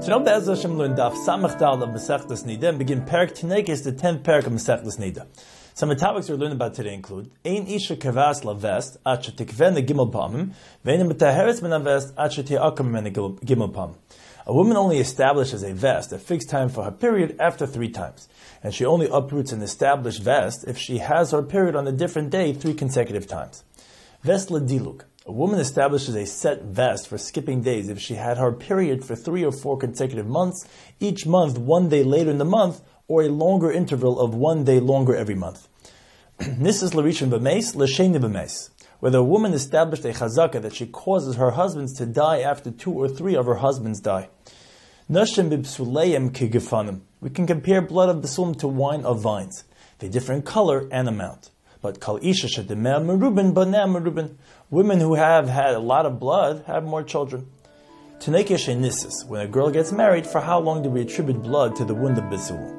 So now Be'ez Hashem learn Daf Samach Dal of Masechtas Nida and begin Perek Tinekes, the 10th Perek of Masechtas Nida. Some of the topics we're learning about today include Ein Isha Kavas Lavest Acha Tikven the Gimel Pamim Vein Metaheres Min Avest Acha Tiakam Min Gimel Pam. A woman only establishes a vest, a fixed time for her period, after 3 times. And she only uproots an established vest if she has her period on a different day 3 consecutive times. Vest Ladiluk. A woman establishes a set vest for skipping days if she had her period for 3 or 4 consecutive months, each month 1 day later in the month, or a longer interval of 1 day longer every month. Nisas Larishon B'meis, L'sheni B'meis. Whether a woman established a chazaka that she causes her husbands to die after 2 or 3 of her husbands die. Nashim b'psuleim kigefanim. We can compare blood of basulim to wine of vines. They differ in color and amount. But kal isha shedemeh merubin baneh merubin. Women who have had a lot of blood have more children. Tenekeh she'nisis. When a girl gets married, for how long do we attribute blood to the wound of basulim?